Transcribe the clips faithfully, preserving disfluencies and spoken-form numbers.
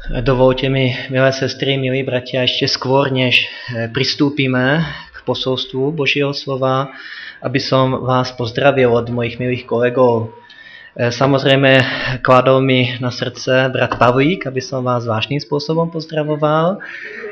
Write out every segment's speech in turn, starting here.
Dovolte mi, milé sestry, milí bratia, ešte skôr, než pristúpime k posolstvu Božieho slova, aby som vás pozdravil od mojich milých kolegov. Samozrejme, kladol mi na srdce brat Pavlík, aby som vás zvláštnym spôsobom pozdravoval.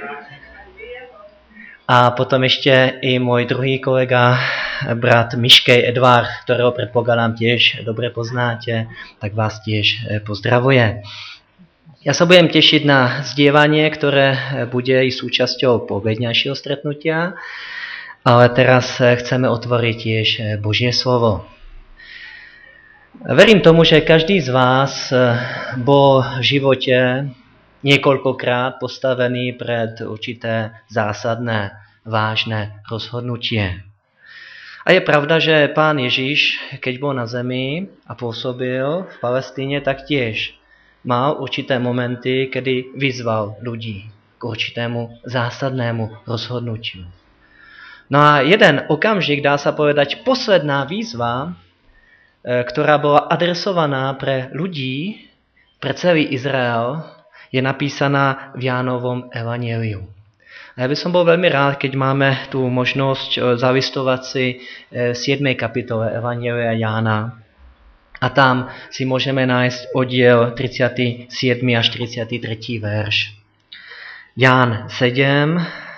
A potom ešte i môj druhý kolega, brat Miškej Edvard, ktorého predpokladám tiež dobre poznáte, tak vás tiež pozdravuje. Ja sa budem tešiť na zdieľanie, ktoré bude i súčasťou poobedňajšieho stretnutia, ale teraz chceme otvoriť tiež Božie slovo. Verím tomu, že každý z vás bol v živote niekoľkokrát postavený pred určité zásadné, vážne rozhodnutie. A je pravda, že Pán Ježiš, keď bol na zemi a pôsobil v Palestíne, tak tiež mal určité momenty, kedy vyzval ľudí k určitému zásadnému rozhodnutiu. No a jeden okamžik, dá sa povedať, posledná výzva, ktorá bola adresovaná pre ľudí, pre celý Izrael, je napísaná v Jánovom evanjeliu. A ja by som bol veľmi rád, keď máme tú možnosť zalistovať si v siedmej kapitole Evanjelia Jána. A tam si môžeme nájsť oddiel tridsiaty siedmy až tridsiaty tretí verš. Ján sedem,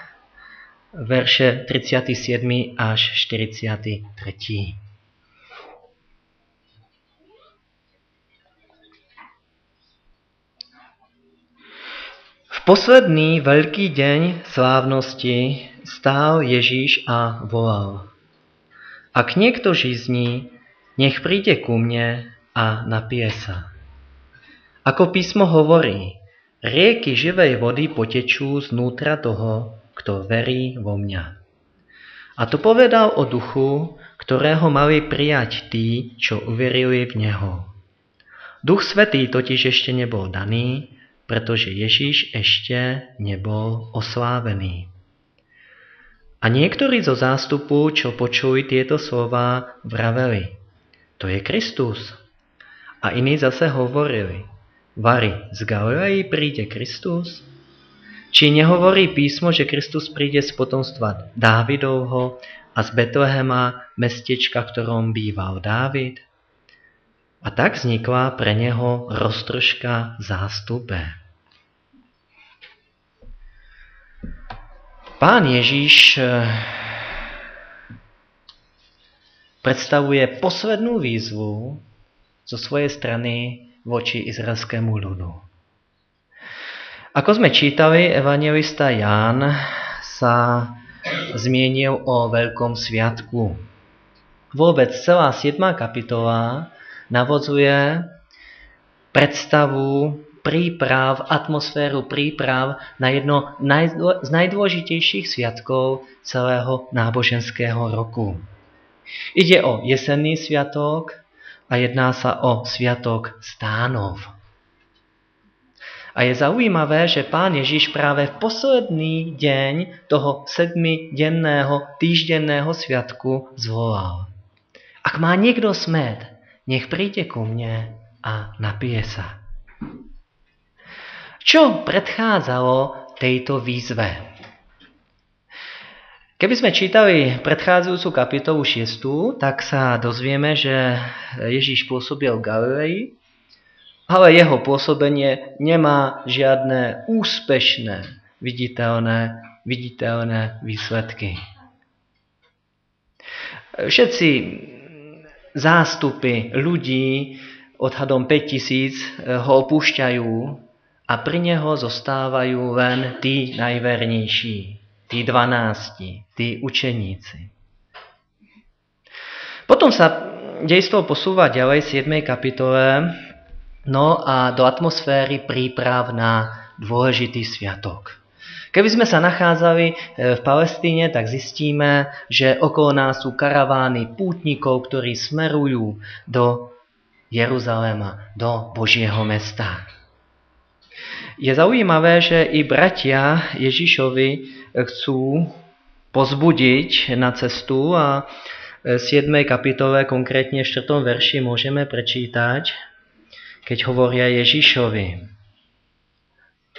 verše tridsiaty siedmy až štyridsiaty tretí. V posledný veľký deň slávnosti stál Ježíš a volal: Ak niekto žízní, nech príde ku mne a napije sa. Ako písmo hovorí, rieky živej vody potečú znútra toho, kto verí vo mňa. A to povedal o duchu, ktorého mali prijať tí, čo uverili v neho. Duch Svätý totiž ešte nebol daný, pretože Ježíš ešte nebol oslávený. A niektorí zo zástupu, čo počuli tieto slová, vraveli: To je Kristus. A iní zase hovorili: Vari, z Galilei príde Kristus? Či nehovorí písmo, že Kristus príde z potomstva Dávidovho a z Betlehema, mestečka, v ktorom býval Dávid? A tak vznikla pre neho roztržka v zástupe. Pán Ježíš predstavuje poslednú výzvu zo svojej strany voči izraelskému ľudu. Ako sme čítali, evanjelista Ján sa zmienil o veľkom sviatku. Vôbec celá siedma kapitola navodzuje predstavu príprav, atmosféru príprav na jedno z najdôležitejších sviatkov celého náboženského roku. Ide o jesenný sviatok a jedná sa o sviatok stánov. A je zaujímavé, že Pán Ježiš práve v posledný deň toho sedmidenného týždenného sviatku zvolal: Ak má niekto smäd, nech príde ku mne a napije sa. Čo predchádzalo tejto výzve? Keby sme čítali predchádzajúcu kapitolu šiestu, tak sa dozvieme, že Ježíš pôsobil v Galilei, ale jeho pôsobenie nemá žiadne úspešné, viditeľné, viditeľné výsledky. Všetci zástupy ľudí, odhadom päťtisíc, ho opúšťajú a pri neho zostávajú len tí najvernejší. Tí dvanásti, tí učeníci. Potom sa dejstvo posúva ďalej v siedmej kapitole, no a do atmosféry príprav na dôležitý sviatok. Keby sme sa nachádzali v Palestíne, tak zistíme, že okolo nás sú karavány pútnikov, ktorí smerujú do Jeruzalema, do Božieho mesta. Je zaujímavé, že i bratia Ježišovi chcú pozbudiť na cestu a v siedmej kapitole, konkrétne v štvrtom verši, môžeme prečítať, keď hovoria Ježišovi: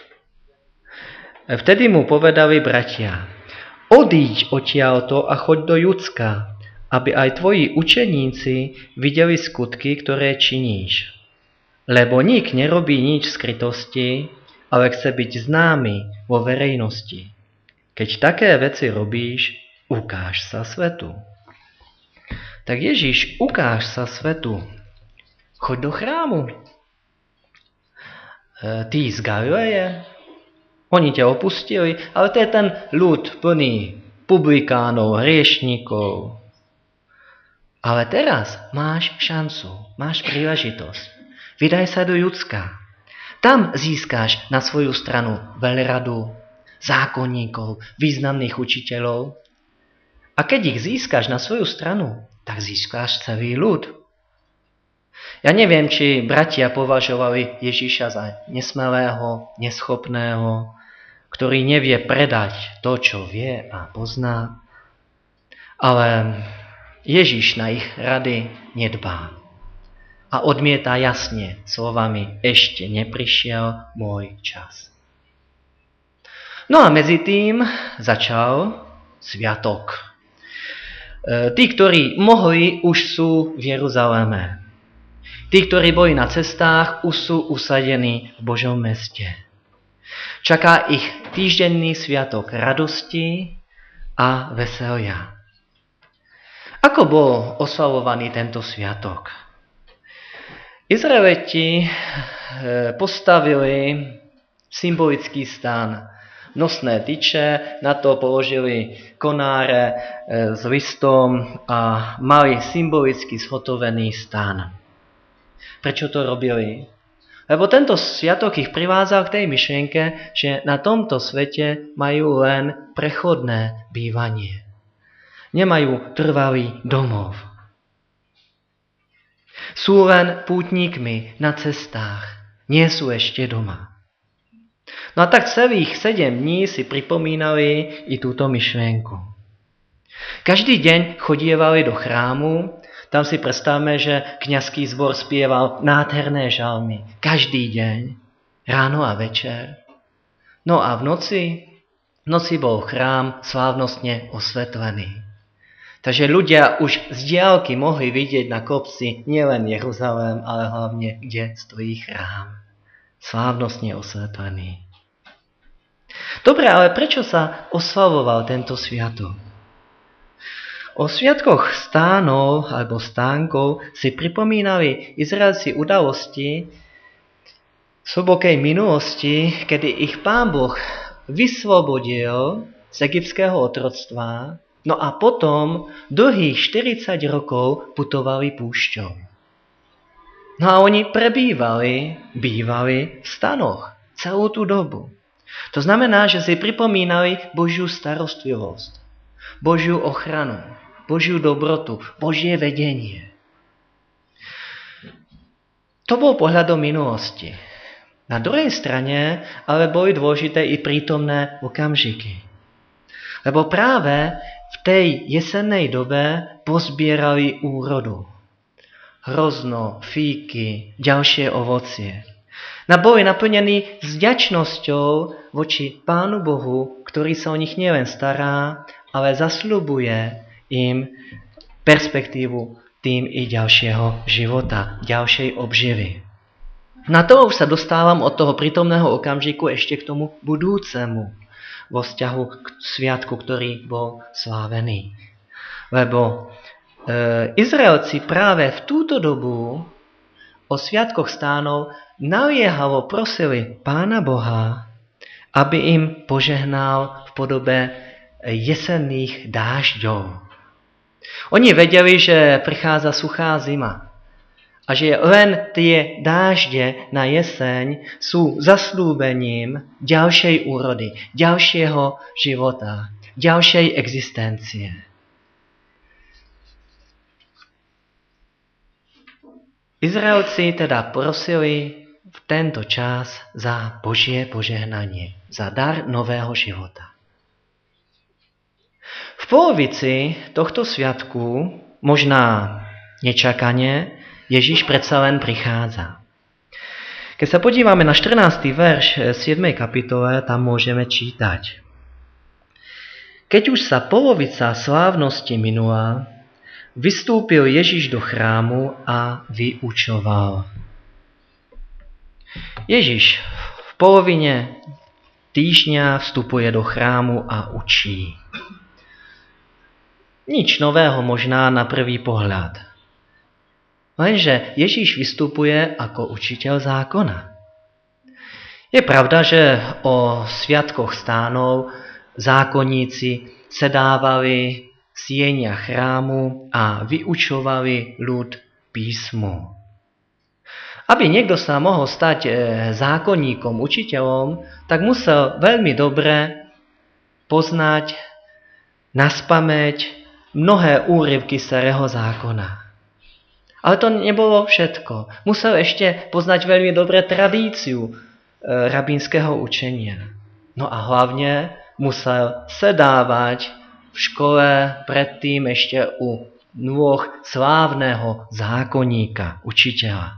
Vtedy mu povedali bratia: Odíď odtiaľto a choď do Judska, aby aj tvoji učeníci videli skutky, ktoré činíš. Lebo nik nerobí nič v skrytosti, ale chce byť známy vo verejnosti. Keď také veci robíš, ukáž sa svetu. Tak Ježíš, ukáž sa svetu. Choď do chrámu. E, ty z Galileje? Oni ťa opustili, ale to je ten ľud plný publikánov, hriešníkov. Ale teraz máš šancu, máš príležitosť. Vydaj sa do Judska. Tam získáš na svoju stranu veľradu, zákonníkov, významných učiteľov. A keď ich získáš na svoju stranu, tak získáš celý ľud. Ja neviem, či bratia považovali Ježíša za nesmelého, neschopného, ktorý nevie predať to, čo vie a pozná. Ale Ježíš na ich rady nedbá a odmieta jasne slovami: ešte neprišiel môj čas. No a medzi tým začal sviatok. Tí, ktorí mohli, už sú v Jeruzaleme. Tí, ktorí boli na cestách, už sú usadení v Božom meste. Čaká ich týždenný sviatok radosti a veselia. Ako bol oslavovaný tento sviatok? Izraeliti postavili symbolický stán, nosné tyče, na to položili konáre s listom a mali symbolicky zhotovený stán. Prečo to robili? Lebo tento sviatok ich privázal k tej myšlienke, že na tomto svete majú len prechodné bývanie. Nemajú trvalý domov. Sú len pútnikmi na cestách, nie sú ešte doma. No a tak celých sedem dní si pripomínali i túto myšlienku. Každý deň chodievali do chrámu, tam si predstavme, že kňazský zbor spieval nádherné žalmy. Každý deň, ráno a večer. No a v noci, v noci bol chrám slávnostne osvetlený. Takže ľudia už z diaľky mohli vidieť na kopci nielen Jeruzalém, ale hlavne, kde stojí chrám. Slávnostne osvetlený. Dobre, ale prečo sa oslavoval tento sviatok? O sviatkoch stánov alebo stánkov si pripomínali Izraelci udalosti v hlbokej minulosti, kedy ich Pán Boh vyslobodil z egyptského otroctva, no a potom dlhých štyridsať rokov putovali púšťou. No a oni prebývali, bývali v stanoch celú tú dobu. To znamená, že si pripomínali Božiu starostlivosť, Božiu ochranu, Božiu dobrotu, Božie vedenie. To bol pohľad do minulosti. Na druhej strane ale boli dôležité i prítomné okamžiky. Lebo práve v tej jesennej dobe pozbierali úrodu. Hrozno, fíky, ďalšie ovocie. No boli naplnení vďačnosťou voči Pánu Bohu, ktorý sa o nich nielen stará, ale zasľubuje im perspektívu tým i ďalšieho života, ďalšej obživy. Na to už sa dostávam od toho prítomného okamžiku ešte k tomu budúcemu vo vzťahu k sviatku, ktorý bol slávený. Lebo e, Izraelci práve v túto dobu o sviatkoch stánov naliehavo prosili Pána Boha, aby im požehnal v podobe jesenných dážďov. Oni vedeli, že prichádza suchá zima a že len tie dážde na jeseň sú zasľúbením ďalšej úrody, ďalšieho života, ďalšej existencie. Izraelci teda prosili v tento čas za Božie požehnanie, za dar nového života. V polovici tohto sviatku, možná nečakane, Ježíš predsa len prichádza. Keď sa podívame na štrnásty verš siedmej kapitole, tam môžeme čítať. Keď už sa polovica slávnosti minula, vystúpil Ježiš do chrámu a vyučoval. Ježiš v polovine týždňa vstupuje do chrámu a učí. Nič nového možná na prvý pohľad. Lenže Ježíš vystupuje ako učiteľ zákona. Je pravda, že o sviatkoch stánov zákonníci sedávali v sieniach chrámu a vyučovali ľud písmu. Aby niekto sa mohol stať zákonníkom, učiteľom, tak musel veľmi dobre poznať naspamäť mnohé úryvky starého zákona. Ale to nebolo všetko. Musel ešte poznať veľmi dobre tradíciu rabínskeho učenia. No a hlavne musel sedávať v škole predtým ešte u nôh slávneho zákonníka, učiteľa.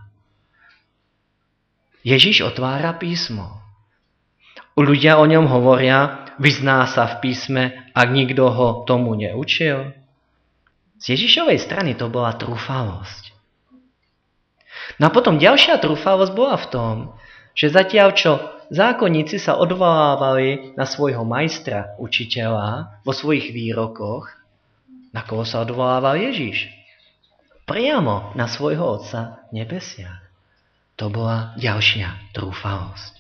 Ježiš otvára písmo. Ľudia o ňom hovoria, vyzná sa v písme, ak nikto ho tomu neučil. Z Ježišovej strany to bola trúfalosť. No a potom ďalšia trúfalosť bola v tom, že zatiaľ čo zákonníci sa odvolávali na svojho majstra, učiteľa, vo svojich výrokoch, na koho sa odvolával Ježiš? Priamo na svojho Otca v nebesiach. To bola ďalšia trúfalosť.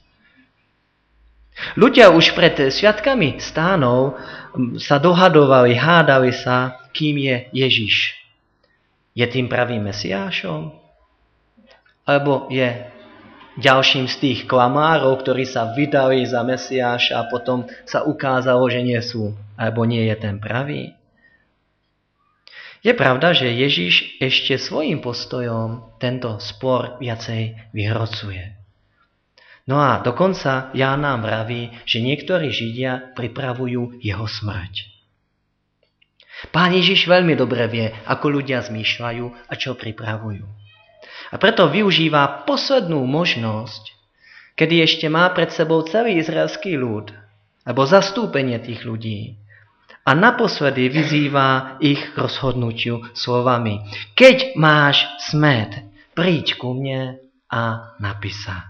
Ľudia už pred sviatkami stánov sa dohadovali, hádali sa, kým je Ježiš. Je tým pravým Mesiášom? Alebo je ďalším z tých klamárov, ktorí sa vydali za Mesiáša a potom sa ukázalo, že nie sú, alebo nie je ten pravý? Je pravda, že Ježiš ešte svojím postojom tento spor viacej vyhrocuje. No a dokonca Ján nám vraví, že niektorí Židia pripravujú jeho smrť. Pán Ježiš veľmi dobre vie, ako ľudia zmýšľajú a čo pripravujú. A preto využíva poslednú možnosť, kedy ešte má pred sebou celý izraelský ľud, alebo zastúpenie tých ľudí. A naposledy vyzýva ich k rozhodnutiu slovami: keď máš smäd, príď ku mne a napíš sa.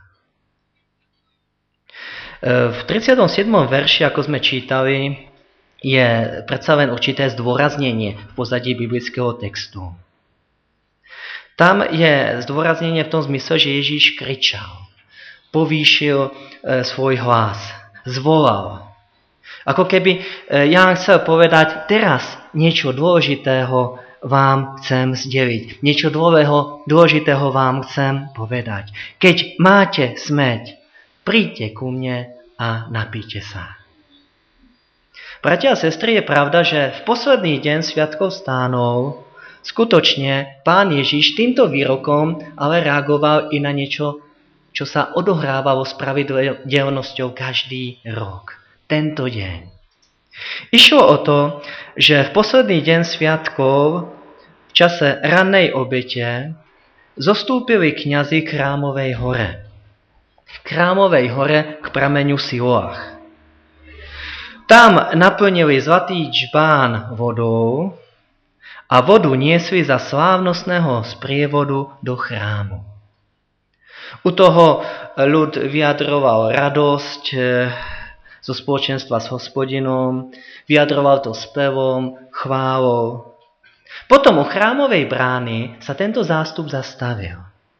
V tridsiatom siedmom verši, ako sme čítali, je predsa len určité zdôraznenie v pozadí biblického textu. Tam je zdôraznenie v tom zmysle, že Ježíš kričal, povýšil svoj hlas, zvolal. Ako keby Ján chcel povedať, teraz niečo dôležitého vám chcem zdeliť. Niečo dôležitého vám chcem povedať. Keď máte smäď, príďte ku mne a napíte sa. Bratia a sestry, je pravda, že v posledný deň sviatkov stánov skutočne Pán Ježiš týmto výrokom ale reagoval i na niečo, čo sa odohrávalo s pravidelnosťou každý rok. Tento deň. Išlo o to, že v posledný deň sviatkov v čase rannej obete zostúpili kňazi k Chrámovej hore. K Chrámovej hore k prameňu Siloach. Tam naplnili zlatý džbán vodou a vodu niesli za slávnostného sprievodu do chrámu. U toho ľud vyjadroval radosť zo spoločenstva s Hospodinom, vyjadroval to spevom, chválou. Potom u chrámovej brány sa tento zástup zastavil.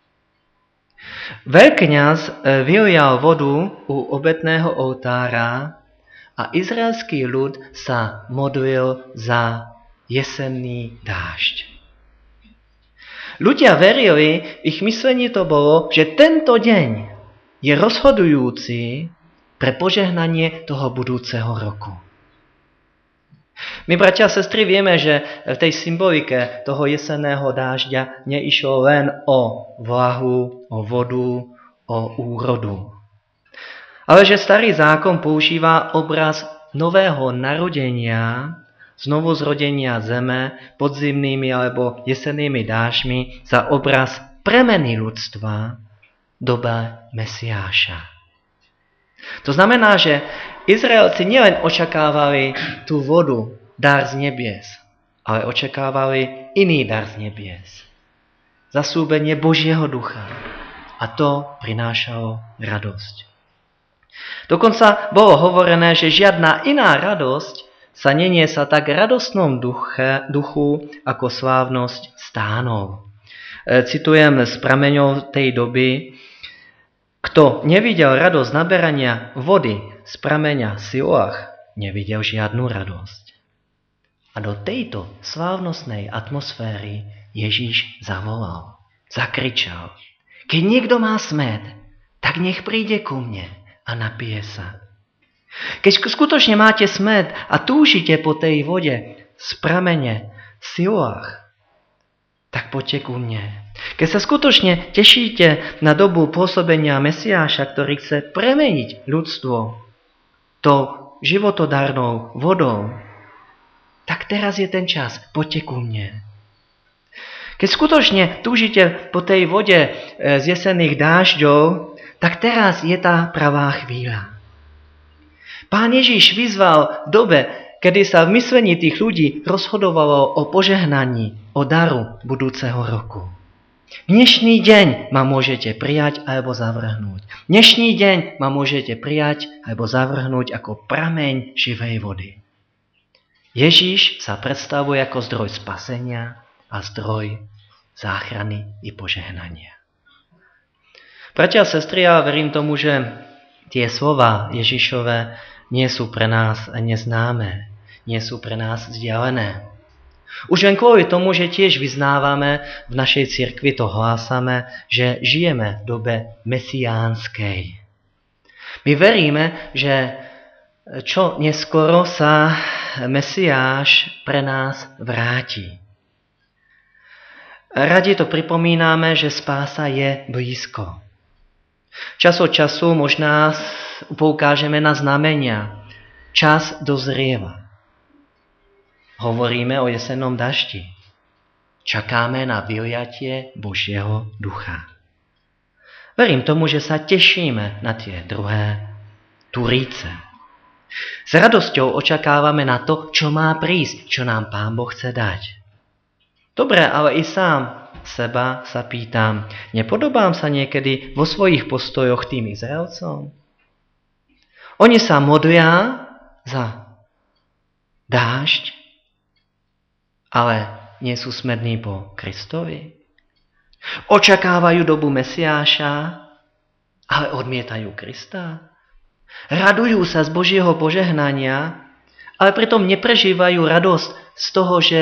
Veľkňaz vylial vodu u obetného oltára a izraelský ľud sa modlil za jesenný dážď. Ľudia verili, ich myslenie to bolo, že tento deň je rozhodujúci pre požehnanie toho budúceho roku. My, bratia a sestry, vieme, že v tej symbolike toho jesenného dážďa neišlo len o vlahu, o vodu, o úrodu. Ale že starý zákon používa obraz nového narodenia, znovuzrodenia zeme podzimnými alebo jesennými dážďmi za obraz premeny ľudstva doba Mesiáša. To znamená, že Izraelci nielen očakávali tú vodu, dar z nebies, ale očakávali iný dar z nebies. Zasúbenie Božieho ducha. A to prinášalo radosť. Dokonca bolo hovorené, že žiadna iná radosť sa neniesa tak radostnom duche, duchu ako slávnosť stánov. E, citujem z prameňov tej doby. Kto nevidel radosť naberania vody z prameňa Siloach, nevidel žiadnu radosť. A do tejto slávnostnej atmosféry Ježíš zavolal, zakričal. Keď niekto má smäd, tak nech príde ku mne a napije sa. Keď skutočne máte smäd a túžite po tej vode z pramene Siloach, tak poďte ku mne. Keď sa skutočne tešíte na dobu pôsobenia Mesiáša, ktorý chce premeniť ľudstvo tou životodárnou vodou, tak teraz je ten čas, poďte ku mne. Keď skutočne túžite po tej vode z jesenných dážďov, tak teraz je tá pravá chvíľa. Pán Ježíš vyzval v dobe, kedy sa v myslení tých ľudí rozhodovalo o požehnaní, o daru budúceho roku. Dnešný deň ma môžete prijať alebo zavrhnúť. Dnešný deň ma môžete prijať alebo zavrhnúť ako prameň živej vody. Ježíš sa predstavuje ako zdroj spasenia a zdroj záchrany i požehnania. Bratia a sestry, ja verím tomu, že tie slova Ježišove nie sú pre nás neznáme, nie sú pre nás vzdialené. Už len kvôli tomu, že tiež vyznávame, v našej cirkvi to hlásame, že žijeme v dobe mesiánskej. My veríme, že čo neskoro sa Mesiáš pre nás vráti. Radi to pripomíname, že spása je blízko. Čas od času možná poukážeme na znamenia. Čas dozrieva. Hovoríme o jesennom daždi. Čakáme na vyliatie Božieho ducha. Verím tomu, že sa tešíme na tie druhé turíce. S radosťou očakávame na to, čo má prísť, čo nám Pán Boh chce dať. Dobre, ale i sám seba sa pýtam, nepodobám sa niekedy vo svojich postojoch tým Izraelcom? Oni sa modlia za dážď, ale nie sú smední po Kristovi. Očakávajú dobu Mesiáša, ale odmietajú Krista. Radujú sa z Božieho požehnania, ale pritom neprežívajú radosť z toho, že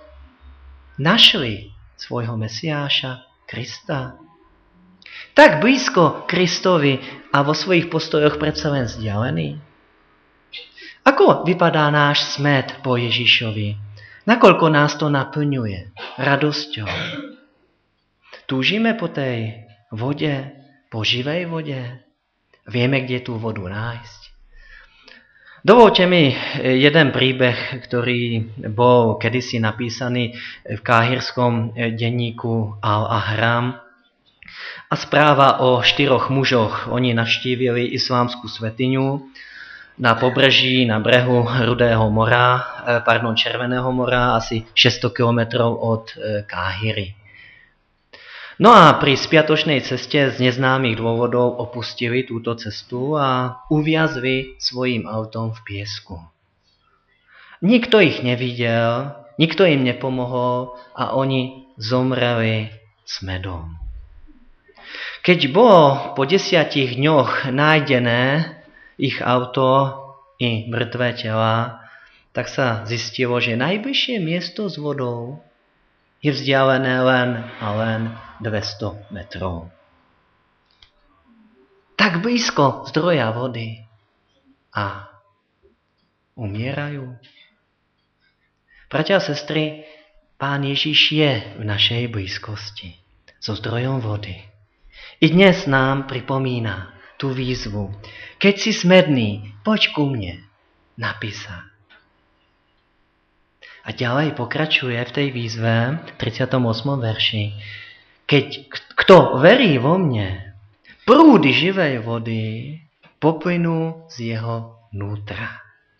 našli svojho Mesiáša, Krista. Tak blízko Kristovi a vo svojich postojoch predsa len vzdialený. Ako vypadá náš smäd po Ježišovi? Nakoľko nás to naplňuje radosťou? Túžime po tej vode, po živej vode? Vieme, kde tú vodu nájsť? Dovolte mi jeden príbeh, ktorý bol kedysi napísaný v káhirskom denníku Al-Ahram. A správa o štyroch mužoch. Oni navštívili islámsku svätyňu na pobreží, na brehu Rudého mora, pardon, Červeného mora, asi šesťsto kilometrov od Káhiry. No a pri spiatočnej ceste z neznámych dôvodov opustili túto cestu a uviazli svojím autom v piesku. Nikto ich nevidel, nikto im nepomohol a oni zomreli smedom. Keď bolo po desiatich dňoch nájdené ich auto i mŕtve tela, tak sa zistilo, že najbližšie miesto s vodou je vzdialené len a len dvesto metrov. Tak blízko zdroja vody a umierajú. Bratia a sestry, Pán Ježiš je v našej blízkosti so zdrojom vody. I dnes nám pripomína tú výzvu. Keď si smedný, poď ku mne, napij sa. A ďalej pokračuje v tej výzve v tridsiatom ôsmom verši. Keď kto verí vo mne, Prúdy živej vody poplynou z jeho vnútra.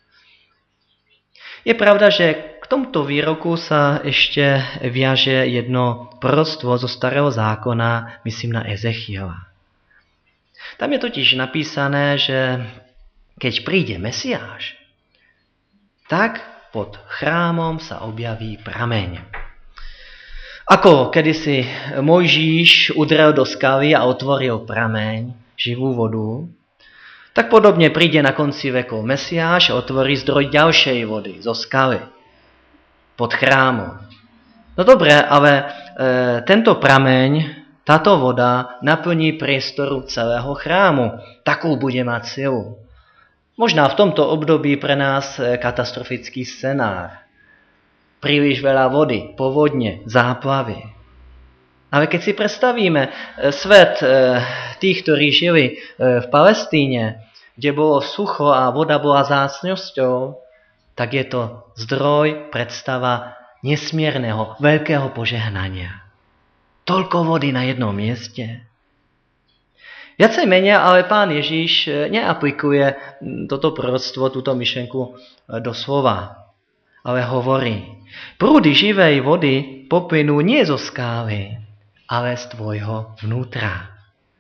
Je pravda, že k tomuto výroku sa ešte viaže jedno proroctvo zo Starého zákona, myslím na Ezechiela. Tam je totiž napísané, že keď príde Mesiáš, tak pod chrámom sa objaví prameň. Ako kedysi Mojžíš udrel do skaly a otvoril prameň, živú vodu, tak podobne príde na konci vekov Mesiáš a otvorí zdroj ďalšej vody zo skaly pod chrámom. No dobre, ale e, tento prameň, táto voda naplní priestoru celého chrámu. Takú bude mať silu. Možná v tomto období pre nás katastrofický scenár. Príliš veľa vody, povodne, záplavy. Ale keď si predstavíme svet tých, ktorí žili v Palestíne, kde bolo sucho a voda bola vzácnosťou, tak je to zdroj, predstava nesmierneho, veľkého požehnania. Toľko vody na jednom mieste. Viacej menej, ale Pán Ježíš neaplikuje toto proroctvo, túto myšlenku do slova, ale hovorí: prúdy živej vody poplynú nie zo skály, ale z tvojho vnútra.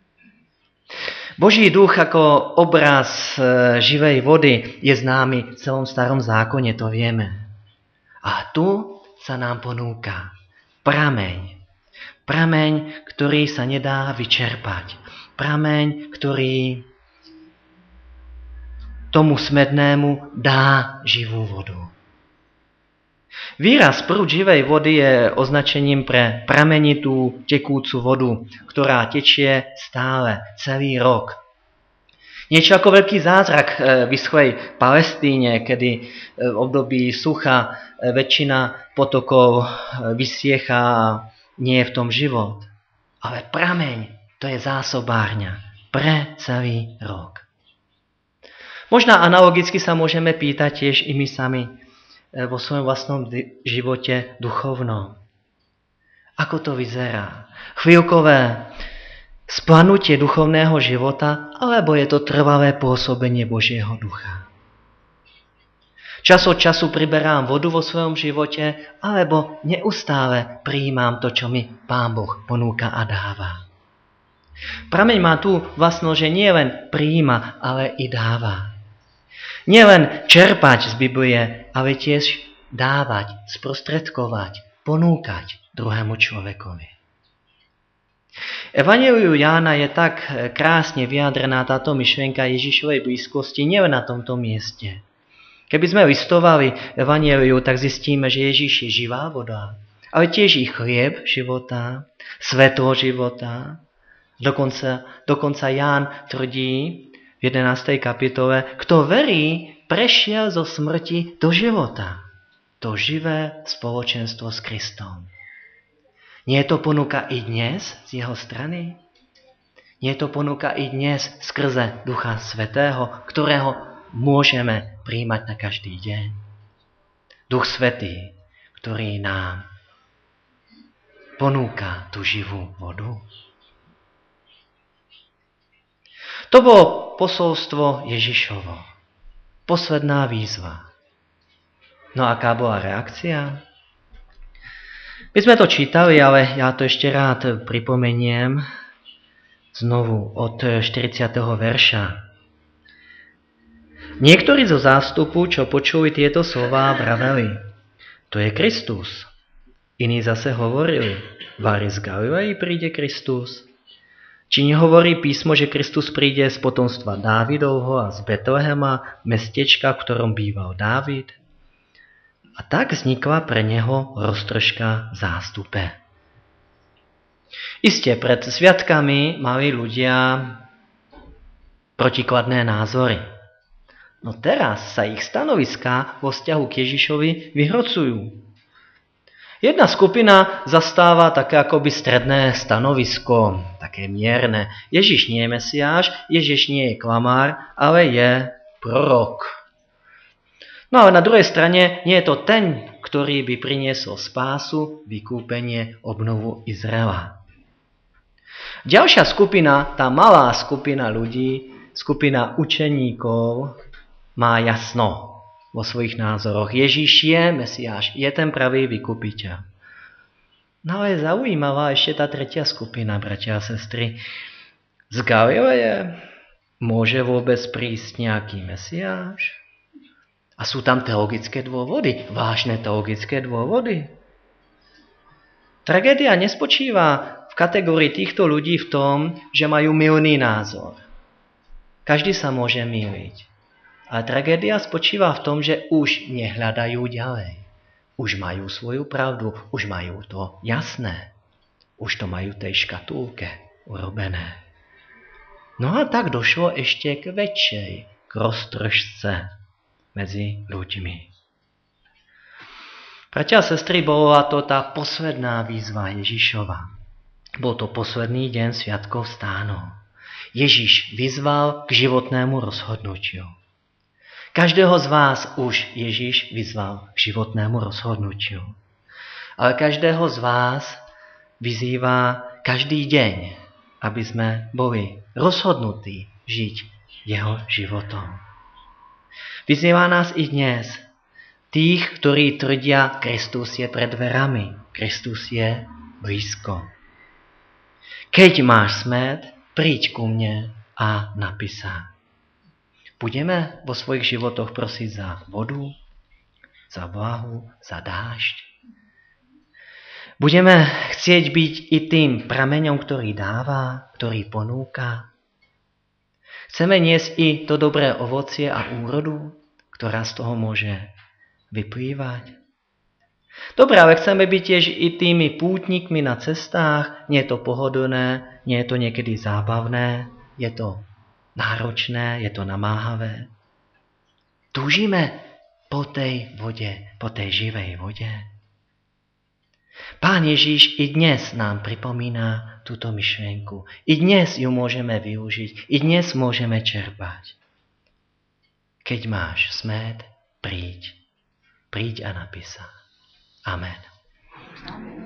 Boží duch ako obraz živej vody je známy v celom Starom zákone, to vieme. A tu sa nám ponúka prameň. Prameň, ktorý sa nedá vyčerpať. Prameň, ktorý tomu smednému dá živú vodu. Výraz prúd živej vody je označením pre pramenitú tekúcu vodu, ktorá tečie stále, celý rok. Niečo ako veľký zázrak v vyschlej Palestíne, kedy v období sucha väčšina potokov vysiecha a nie je v tom život. Ale prameň, to je zásobárňa pre celý rok. Možná analogicky sa môžeme pýtať tiež i my sami vo svojom vlastnom živote duchovnom. Ako to vyzerá? Chvíľkové splanutie duchovného života, alebo je to trvalé pôsobenie Božieho ducha? Čas od času priberám vodu vo svojom živote, alebo neustále prijímam to, čo mi Pán Boh ponúka a dáva. Prameň má tú vlastnosť, že nie len prijíma, ale i dáva. Nie len čerpať z Biblie, ale tiež dávať, sprostredkovať, ponúkať druhému človekovi. Evanjeliu Jána je tak krásne vyjadrená táto myšlienka Ježišovej blízkosti nielen na tomto mieste. Keby sme listovali Evanjeliu, tak zistíme, že Ježiš je živá voda, ale tiež i chlieb života, svetlo života. Dokonca, dokonca Ján tvrdí v jedenástej kapitole, kto verí, prešiel zo smrti do života. To živé spoločenstvo s Kristom. Nie je to ponuka i dnes z jeho strany? Nie je to ponuka i dnes skrze Ducha Svätého, ktorého môžeme príjmať na každý deň? Duch Svätý, ktorý nám ponúka tú živú vodu. To bolo posolstvo Ježišovo. Posledná výzva. No aká bola reakcia? My sme to čítali, ale ja to ešte rád pripomeniem znovu od štyridsiateho verša. Niektorí zo zástupu, čo počuli tieto slová, vraveli: to je Kristus. Iní zase hovorili: vari z Galilei príde Kristus. Či nehovorí písmo, že Kristus príde z potomstva Dávidovho a z Betlehema, mestečka, v ktorom býval Dávid? A tak vznikla pre neho roztržka v zástupe. Isté, pred sviatkami mali ľudia protikladné názory. No teraz sa ich stanoviská vo vzťahu k Ježišovi vyhrocujú. Jedna skupina zastáva také akoby stredné stanovisko, také mierne. Ježiš nie je Mesiáš, Ježiš nie je klamár, ale je prorok. No ale na druhej strane nie je to ten, ktorý by priniesol spásu, vykúpenie, obnovu Izraela. Ďalšia skupina, tá malá skupina ľudí, skupina učeníkov, má jasno vo svojich názoroch. Ježíš je Mesiáš, je ten pravý vykupiteľ. No ale je zaujímavá ešte tá tretia skupina, bratia a sestry. Z Galileje môže vôbec prísť nejaký Mesiáš? A sú tam teologické dôvody, vážne teologické dôvody. Tragédia nespočíva v kategórii týchto ľudí v tom, že majú mylný názor. Každý sa môže myliť. A tragédia spočíva v tom, že už nehľadajú ďalej. Už majú svoju pravdu, už majú to jasné. Už to majú v tej škatulke urobené. No a tak došlo ešte k väčšej, k roztržce medzi ľuďmi. Bratia a sestry, bola to tá posledná výzva Ježišova. Bol to posledný deň sviatkov Stánov. Ježiš vyzval k životnému rozhodnutiu. Každého z vás už Ježiš vyzval k životnému rozhodnutiu. Ale každého z vás vyzýva každý deň, aby sme boli rozhodnutí žiť jeho životom. Vyzýva nás i dnes, tých, ktorí tvrdia, Kristus je pred dverami, Kristus je blízko. Keď máš smäd, príď ku mne a napí sa. Budeme vo svojich životoch prosiť za vodu, za blahu, za dážď. Budeme chcieť byť i tým prameňom, ktorý dáva, ktorý ponúka. Chceme niesť i to dobré ovocie a úrodu, ktorá z toho môže vyplývať. Dobre, ale chceme byť tiež i tými pútnikmi na cestách. Nie je to pohodlné, nie je to niekedy zábavné, je to náročné, je to namáhavé. Túžime po tej vode, po tej živej vode. Pán Ježíš i dnes nám pripomína túto myšlienku. I dnes ju môžeme využiť, i dnes môžeme čerpať. Keď máš smäd, príď. Príď a napí sa. Amen.